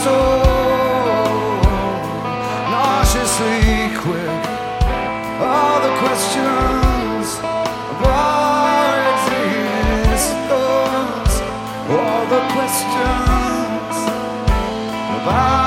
so nauseously quick. All the questions of our existence, all the questions about